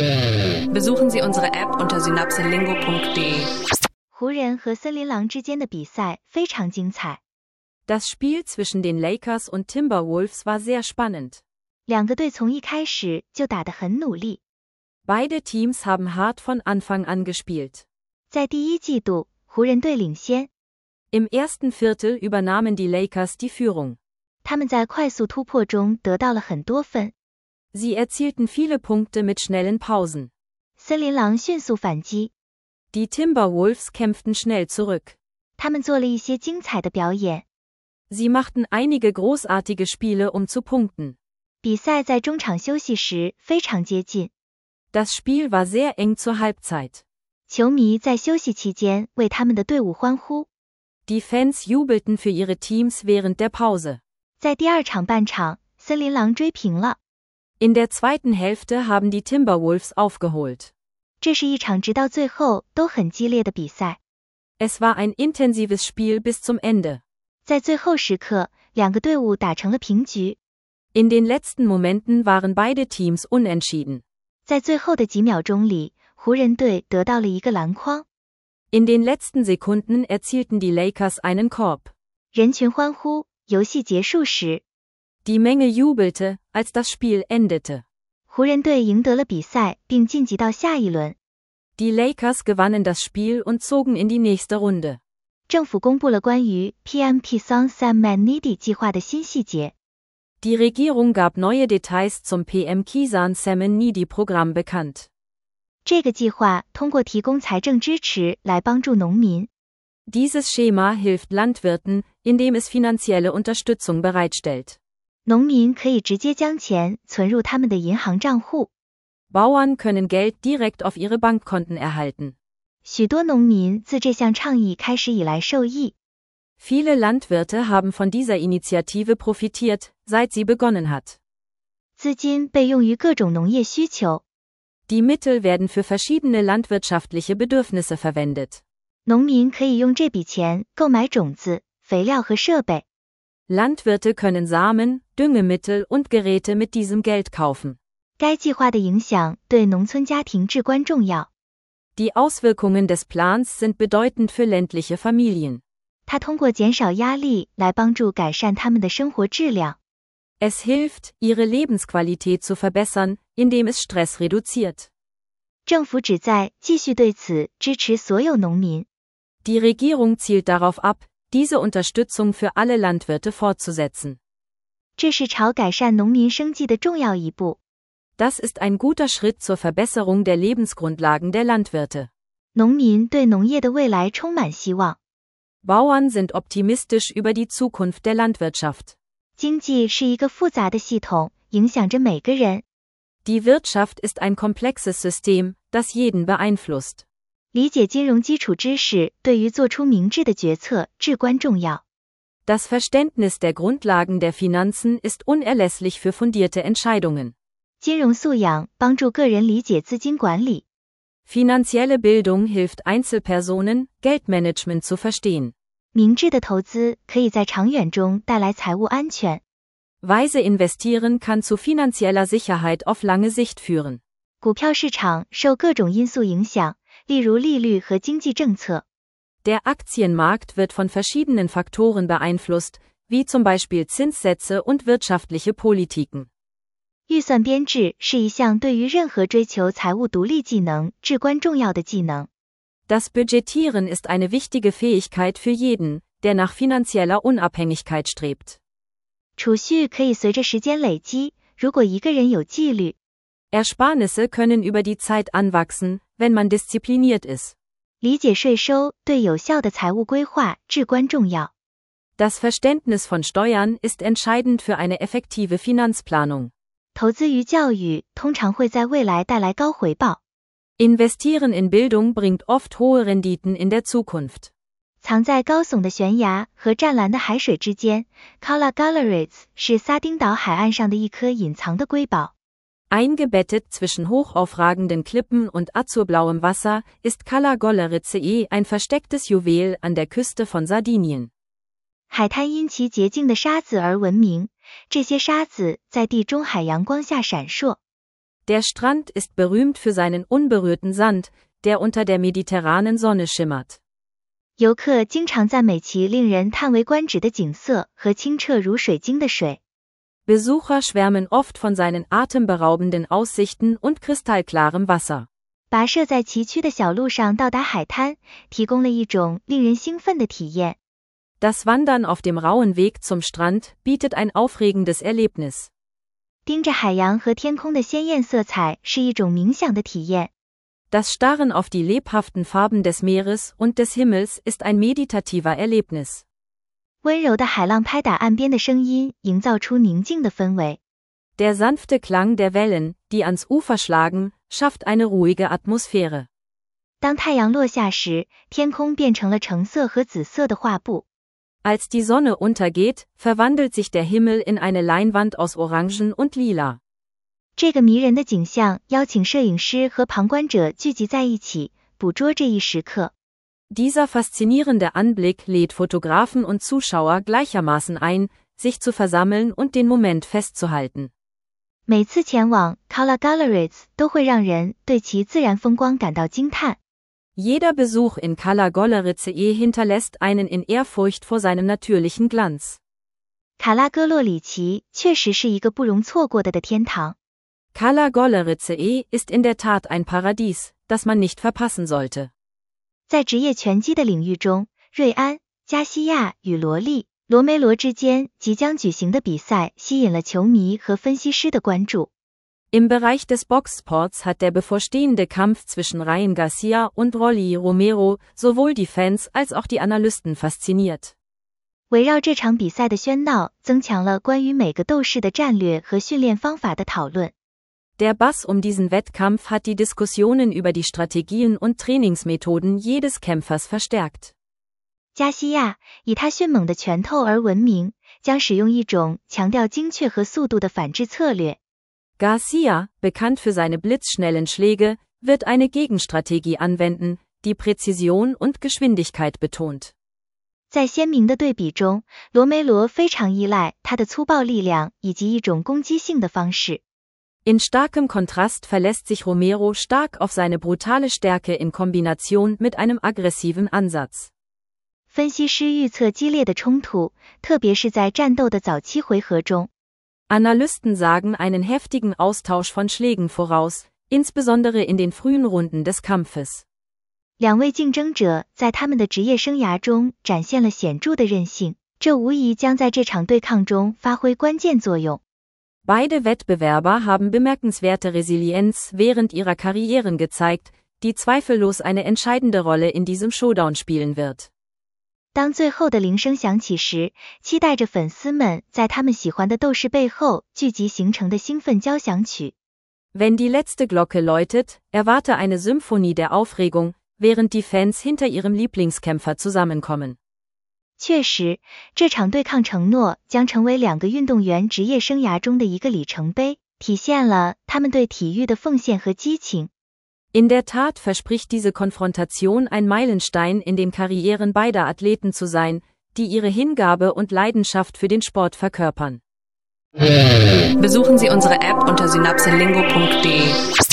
Besuchen Sie unsere App unter synapselingo.de. 湖人和森林狼之间的比赛非常精彩。 Das Spiel zwischen den Lakers und Timberwolves war sehr spannend. 两个队从一开始就打得很努力。 Beide Teams haben hart von Anfang an gespielt. 在第一季度，湖人队领先。 Im ersten Viertel übernahmen die Lakers die Führung. 他们在快速突破中得到了很多分。 Sie erzielten viele Punkte mit schnellen Pausen. 森林狼迅速反击。 Die Timberwolves kämpften schnell zurück. 他们做了一些精彩的表演。 Sie machten einige großartige Spiele, um zu punkten. 比赛在中场休息时非常接近。 Das Spiel war sehr eng zur Halbzeit. 球迷在休息期间为他们的队伍欢呼。 Die Fans jubelten für ihre Teams während der Pause. 在第二场半场，森林狼追平了。 In der zweiten Hälfte haben die Timberwolves aufgeholt. 这是一场直到最后都很激烈的比赛。 Es war ein intensives Spiel bis zum Ende. 在最后时刻，两个队伍打成了平局。 In den letzten Momenten waren beide Teams unentschieden. 在最后的几秒钟里，湖人队得到了一个篮筐。 In den letzten Sekunden erzielten die Lakers einen Korb. 人群欢呼，游戏结束时。 Die Menge jubelte, als das Spiel endete. 湖人队赢得了比赛，并晋级到下一轮。 Die Lakers gewannen das Spiel und zogen in die nächste Runde. 政府公布了关于 PMP Son Sam Manidi 计划的新细节。 Die Regierung gab neue Details zum PM Kisan Salmon Needy Programm bekannt. 这个计划通过提供财政支持来帮助农民。 Dieses Schema hilft Landwirten, indem es finanzielle Unterstützung bereitstellt. 农民可以直接将钱存入他们的银行账户。 Bauern können Geld direkt auf ihre Bankkonten erhalten. 许多农民自这项倡议开始以来受益。 Viele Landwirte haben von dieser Initiative profitiert, seit sie begonnen hat. 资金被用于各种农业需求。 Die Mittel werden für verschiedene landwirtschaftliche Bedürfnisse verwendet. 农民可以用这笔钱购买种子、肥料和设备。 Landwirte können Samen, Düngemittel und Geräte mit diesem Geld kaufen. 该计划的影响对农村家庭至关重要。 Die Auswirkungen des Plans sind bedeutend für ländliche Familien. 它通过减少压力来帮助改善他们的生活质量。 Es hilft, ihre Lebensqualität zu verbessern, indem es Stress reduziert. 政府旨在继续对此支持所有农民。 Die Regierung zielt darauf ab, diese Unterstützung für alle Landwirte fortzusetzen. 这是朝改善农民生计的重要一步。 Das ist ein guter Schritt zur Verbesserung der Lebensgrundlagen der Landwirte. 农民对农业的未来充满希望。 Bauern sind optimistisch über die Zukunft der Landwirtschaft. 经济是一个复杂的系统，影响着每个人。 Die Wirtschaft ist ein komplexes System, das jeden beeinflusst. 理解金融基础知识对于做出明智的决策至关重要。 Das Verständnis der Grundlagen der Finanzen ist unerlässlich für fundierte Entscheidungen. 金融素养帮助个人理解资金管理。 Finanzielle Bildung hilft Einzelpersonen, Geldmanagement zu verstehen. 明智的投资可以在长远中带来财务安全。 Weise investieren kann zu finanzieller Sicherheit auf lange Sicht führen. 股票市场受各种因素影响，例如利率和经济政策。 Der Aktienmarkt wird von verschiedenen Faktoren beeinflusst, wie zum Beispiel Zinssätze und wirtschaftliche Politiken. 预算编制是一项对于任何追求财务独立技能至关重要的技能。 Das Budgetieren ist eine wichtige Fähigkeit für jeden, der nach finanzieller Unabhängigkeit strebt. 储蓄可以随着时间累积，如果一个人有纪律。 Ersparnisse können über die Zeit anwachsen, wenn man diszipliniert ist. 理解税收对有效的财务规划至关重要。 Das Verständnis von Steuern ist entscheidend für eine effektive Finanzplanung. 投资于教育通常会在未来带来高回报。 Investieren in Bildung bringt oft hohe Renditen in der Zukunft. 藏在高耸的悬崖和湛蓝的海水之间 ，Kala Galleries 是撒丁岛海岸上的一颗隐藏的瑰宝。 Eingebettet zwischen hochaufragenden Klippen und azurblauem Wasser ist Cala Gollerizzae ein verstecktes Juwel an der Küste von Sardinien. 海滩因其洁净的沙子而闻名，这些沙子在地中海阳光下闪烁。 Der Strand ist berühmt für seinen unberührten Sand, der unter der mediterranen Sonne schimmert. 游客经常赞美其令人叹为观止的景色和清澈如水晶的水。 Besucher schwärmen oft von seinen atemberaubenden Aussichten und kristallklarem Wasser. 跋涉在崎岖的小路上到达海滩，提供了一种令人兴奋的体验。 Das Wandern auf dem rauen Weg zum Strand bietet ein aufregendes Erlebnis. 盯着海洋和天空的鲜艳色彩是一种冥想的体验。 Das Starren auf die lebhaften Farben des Meeres und des Himmels ist ein meditativer Erlebnis. 温柔的海浪拍打岸边的声音，营造出宁静的氛围。 Der sanfte Klang der Wellen, die ans Ufer schlagen, schafft eine ruhige Atmosphäre. 当太阳落下时，天空变成了橙色和紫色的画布。 Als die Sonne untergeht, verwandelt sich der Himmel in eine Leinwand aus Orangen und Lila. 这个迷人的景象邀请摄影师和旁观者聚集在一起，捕捉这一时刻。 Dieser faszinierende Anblick lädt Fotografen und Zuschauer gleichermaßen ein, sich zu versammeln und den Moment festzuhalten. 每次前往 Cala Galeritz 都会让人对其自然风光感到惊叹。 Jeder Besuch in Cala Galeritze hinterlässt einen in Ehrfurcht vor seinem natürlichen Glanz. 卡拉戈洛里奇确实是一个不容错过的天堂。 Cala Galeritze ist in der Tat ein Paradies, das man nicht verpassen sollte. 在职业拳击的领域中，瑞安、加西亚与罗梅罗之间即将举行的比赛吸引了球迷和分析师的关注。 Im Bereich des Boxsports hat der bevorstehende Kampf zwischen Ryan Garcia und Rolly Romero sowohl die Fans als auch die Analysten fasziniert. 围绕这场比赛的喧闹，增强了关于每个斗士的战略和训练方法的讨论。 Der Bass um diesen Wettkampf hat die Diskussionen über die Strategien und Trainingsmethoden jedes Kämpfers verstärkt. 加西亚以他迅猛的拳头而闻名，将使用一种强调精确和速度的反制策略。 Garcia, bekannt für seine blitzschnellen Schläge, wird eine Gegenstrategie anwenden, die Präzision und Geschwindigkeit betont. 在鲜明的对比中，罗梅罗非常依赖他的粗暴力量以及一种攻击性的方式。 In starkem Kontrast verlässt sich Romero stark auf seine brutale Stärke in Kombination mit einem aggressiven Ansatz. 分析师预测激烈的冲突，特别是在战斗的早期回合中。 Analysten sagen einen heftigen Austausch von Schlägen voraus, insbesondere in den frühen Runden des Kampfes. 两位竞争者在他们的职业生涯中展现了显著的韧性，这无疑将在这场对抗中发挥关键作用。 Beide Wettbewerber haben bemerkenswerte Resilienz während ihrer Karrieren gezeigt, die zweifellos eine entscheidende Rolle in diesem Showdown spielen wird. 当最后的铃声响起时，期待着粉丝们在他们喜欢的斗士背后聚集形成的兴奋交响曲。 Wenn die letzte Glocke läutet, erwarte eine Symphonie der Aufregung, während die Fans hinter ihrem Lieblingskämpfer zusammenkommen. 确实，这场对抗承诺将成为两个运动员职业生涯中的一个里程碑，体现了他们对体育的奉献和激情。 In der Tat verspricht diese Konfrontation ein Meilenstein in den Karrieren beider Athleten zu sein, die ihre Hingabe und Leidenschaft für den Sport verkörpern. Besuchen Sie unsere App unter synapselingo.de.